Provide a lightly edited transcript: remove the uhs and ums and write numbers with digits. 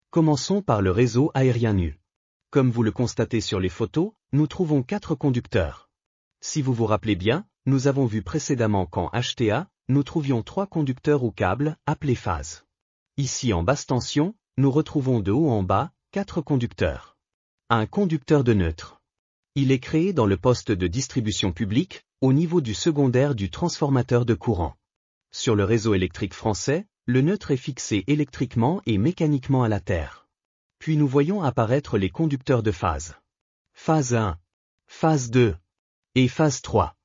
Commençons par le réseau aérien nu. Comme vous le constatez sur les photos, nous trouvons 4 conducteurs. Si vous vous rappelez bien, nous avons vu précédemment qu'en HTA, nous trouvions 3 conducteurs ou câbles, appelés phases. Ici en basse tension, nous retrouvons de haut en bas, 4 conducteurs. Un conducteur de neutre. Il est créé dans le poste de distribution publique, au niveau du secondaire du transformateur de courant. Sur le réseau électrique français, le neutre est fixé électriquement et mécaniquement à la terre. Puis nous voyons apparaître les conducteurs de phase. Phase 1, phase 2 et phase 3.